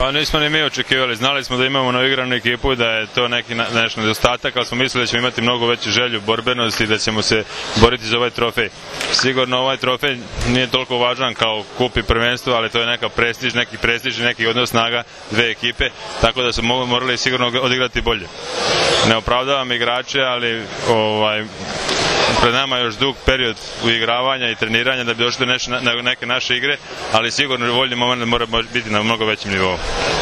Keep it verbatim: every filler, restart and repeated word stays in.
Pa nismo ni mi očekivali, znali smo da imamo noigranu ekipu i da je to neki naš nedostatak, ali smo mislili da ćemo imati mnogo veću želju, borbenost i da ćemo se boriti za ovaj trofej. Sigurno ovaj trofej nije toliko važan kao kup i prvenstvo, ali to je neka prestiž, neki prestiž i neki odnos snaga dve ekipe, tako da su morali sigurno odigrati bolje. Ne opravdavam igrače, ali ovaj, pred nama je još dug period uigravanja i treniranja da bi došli do neke naše igre, ali sigurno voljni moment mora biti na mnogo većem nivou.